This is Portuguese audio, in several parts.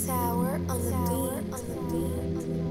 Sour on the beat.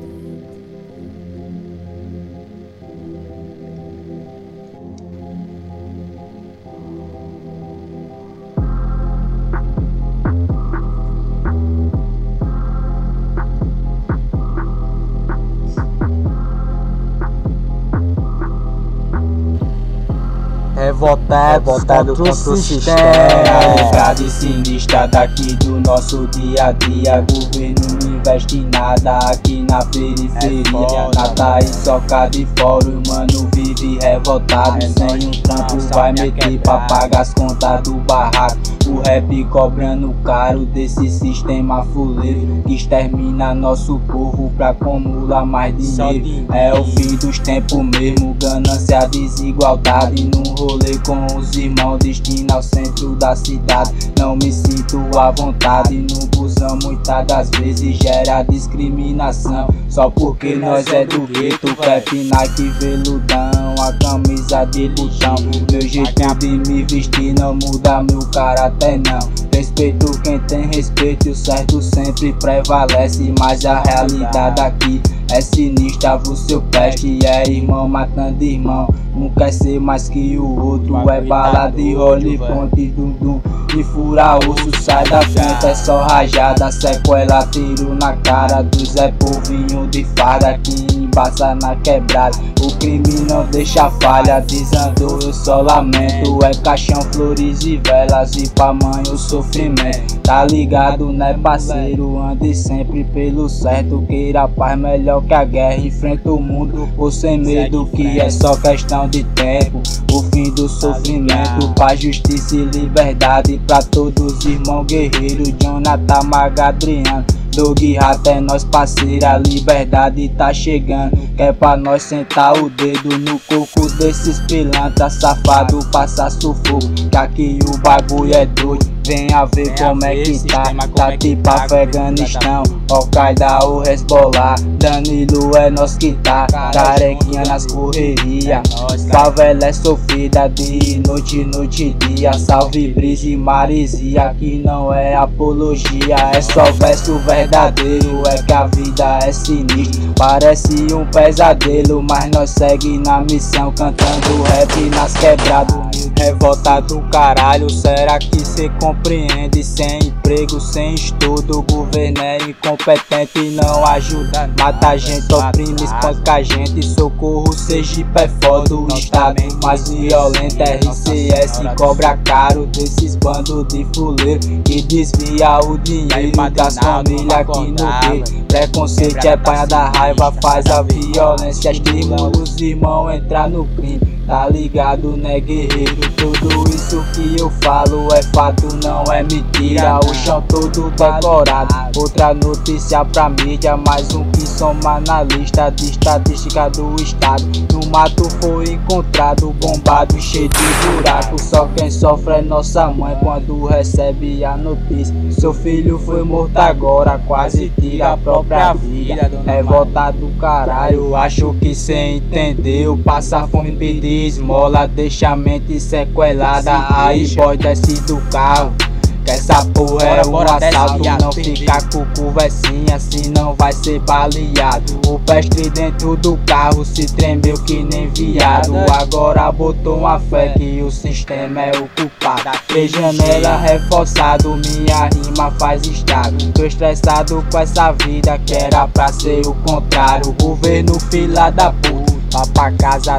Revoltado contra o sistema. Realidade sinistra daqui do nosso dia a dia. Governo não investe em nada aqui na periferia. Nada e soca de fora, o mano vive revoltado. Sem um trampo vai meter pra pagar as contas do barraco. O rap cobrando caro desse sistema fuleiro que extermina nosso povo pra acumular mais dinheiro. É o fim dos tempos mesmo, ganância, desigualdade. Num rolê com os irmãos, destino ao centro da cidade. Não me sinto à vontade no busão, muitas das vezes gera discriminação. Só porque nós é do gueto, rap Nike veludão, a camisa de botão. Meu jeito de me vestir não muda meu caráter não. Respeito quem tem respeito e o certo sempre prevalece. Mas a realidade aqui é sinistra, você peste. É irmão matando irmão, não quer ser mais que o outro. É bala de role, ponte, dum-dum e fura osso. Sai da frente, é só rajada, sequela, tiro na cara do Zé Povinho de farda que embaça na quebrada. O crime não deixa falha, desandou, eu só lamento. É caixão, flores e velas e pra mãe o sofrimento. Tá ligado, né parceiro, ande sempre pelo certo. Queira a paz melhor que a guerra, enfrenta o mundo ou sem medo, que é só questão de tempo. O fim do sofrimento, paz, justiça e liberdade pra todos os irmãos guerreiros. Jonathan Magadriano, Dog Rato é nós parceiro, a liberdade tá chegando. Que é pra nós sentar o dedo no coco desses pilantras safado, passar sufoco, que aqui o bagulho é doido. Venha ver como é que tá tipo Afeganistão, Al-Qaeda ou Hezbollah. Danilo é nós que tá, carequinha nas correrias. Favela é sofrida de noite, noite e dia. Salve brisa e maresia, aqui não é apologia, é só verso verdadeiro. É que a vida é sinistra, parece um pesadelo, mas nós segue na missão, cantando rap nas quebradas. Revolta do caralho, será que cê compreende? Sem emprego, sem estudo, o governo é incompetente e não ajuda. Mata a gente, oprime, espanca a gente. Socorro, Sergipe é foda, o estado mais violento. RCS cobra caro desses bandos de fuleiro que desvia o dinheiro das famílias aqui no meio. Preconceito é panha da raiva, faz a violência, estimula os irmãos entrar no crime. Tá ligado, né guerreiro? Tudo isso que eu falo é fato, não é mentira. O chão todo decorado, outra notícia pra mídia. Mais um que soma na lista de estatística do estado. No mato foi encontrado bombado, cheio de buraco. Só quem sofre é nossa mãe quando recebe a notícia. Seu filho foi morto agora, quase tira a própria vida. Revolta do caralho, acho que cê entendeu. Passa fome, pedir esmola, deixa a mente sequelada. Aí pode descer do carro, que essa porra é um assalto. Não fica com conversinha, senão vai ser baleado. O pestre dentro do carro se tremeu que nem viado. Agora botou uma fé que o sistema é o culpado. Três janela reforçado, minha rima faz estrago. Tô estressado com essa vida que era pra ser o contrário. Governo fila da puta, vá pra casa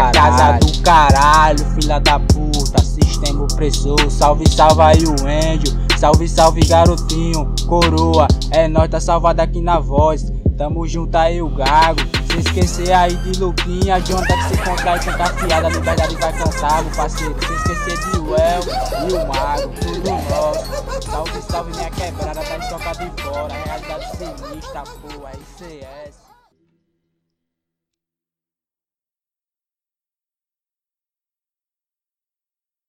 do caralho, filha da puta, sistema opressor. Salve, salve aí o índio, salve, salve garotinho, coroa, é nós tá salvado aqui na voz. Tamo junto aí o gago, se esquecer aí de Luquinha, de onde é que se contrai tanta fiada, a liberdade vai cansar, meu parceiro. Se esquecer de Uel e o Mago, tudo nosso. Salve, salve minha quebrada, tá em toca de fora, realidade sinistra, pô, é ICS.